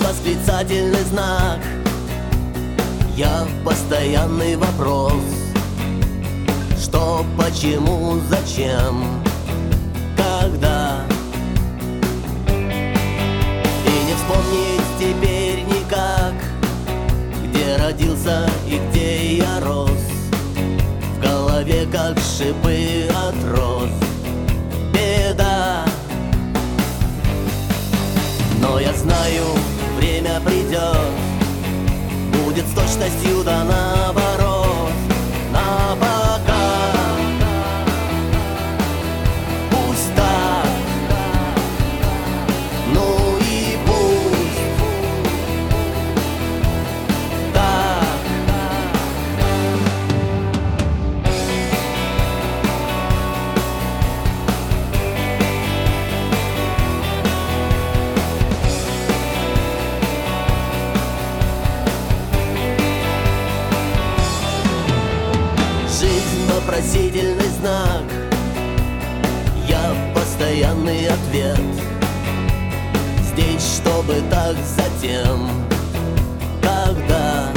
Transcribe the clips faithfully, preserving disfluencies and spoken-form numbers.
восклицательный знак. Я постоянный вопрос: что, почему, зачем, когда. И не вспомнить теперь никак, где родился и где я рос. В голове как шипы от роз. Беда. Но я знаю, время придет, будет с точностью да наоборот. На пока пусть так, ну и пусть так. Вопросительный знак. Я постоянный ответ. Здесь, чтобы так, затем, когда.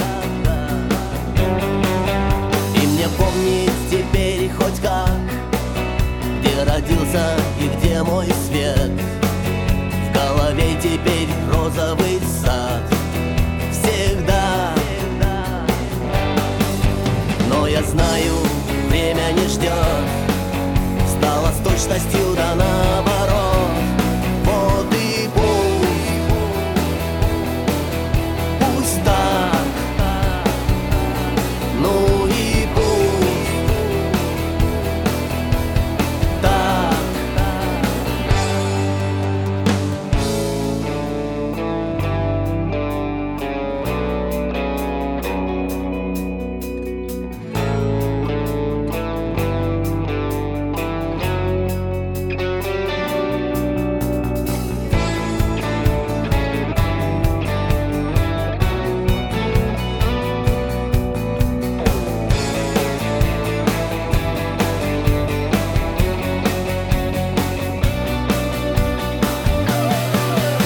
И мне помнить теперь хоть как, где родился и где мой свет. В голове теперь розовый сад. Всегда. Но я знаю, время не ждет, стало с точностью да наоборот. Вот и пусть, пусть так, ну и пусть так.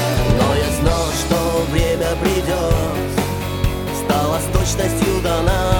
Придет, стало с точностью да наоборот.